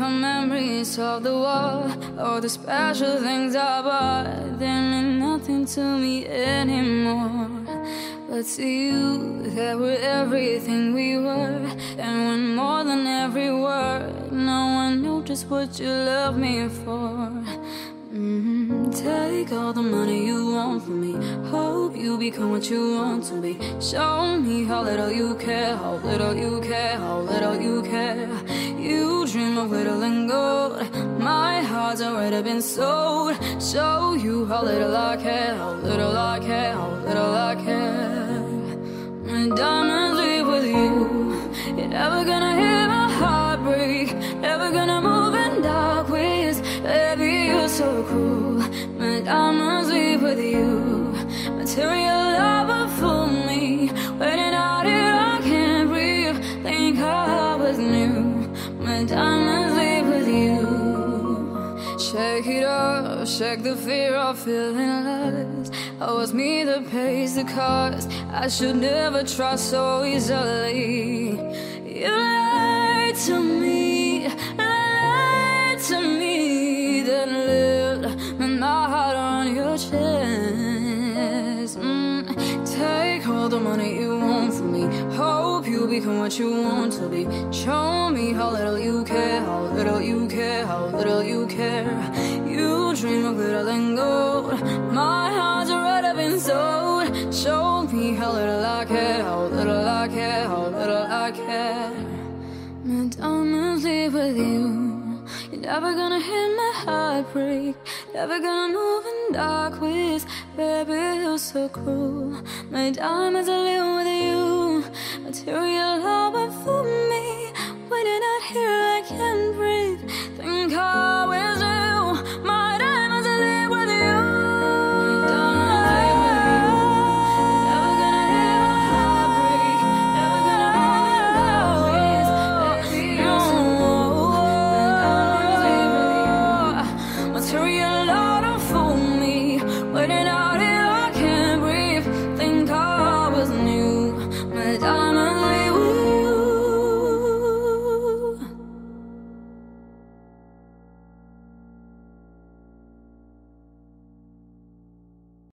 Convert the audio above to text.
the memories of the war, all the special things I bought, they mean nothing to me anymore. But to you, they were everything we were, and when more than every word. Now I know just what you love me for. Take all the money you want from me, hope you become what you want to be. Show me how little you care, how little you care, how little you care. You dream of glitter and gold, my heart's already been sold. Show you how little I care, how little I care, how little I care. My diamonds leave with you, you're never gonna hear my heart break, never gonna move in dark ways. Baby, you're so cruel. My diamonds leave with you, material love will fool me. Waiting out here, I can't breathe, think I was new. My diamonds leave with you. Shake it up, shake the fear of feeling lost. Oh, it's me that pays the cost. I should never trust so easily. You lied to me, lied to me, then lived with my heart on your chest. Take all the money you want from me, hope you become what you want to be. Show me how little you care, how little you care, how little you care. You dream of glitter and gold, my heart's already been sold. Show me how little I care, how little I care, how little I care. My diamonds leave with you, you're never gonna hear my heart break, never gonna move in dark ways. Baby, you're so cruel. My diamonds are live with you, material love will fool me. When you're not here, I can't breathe.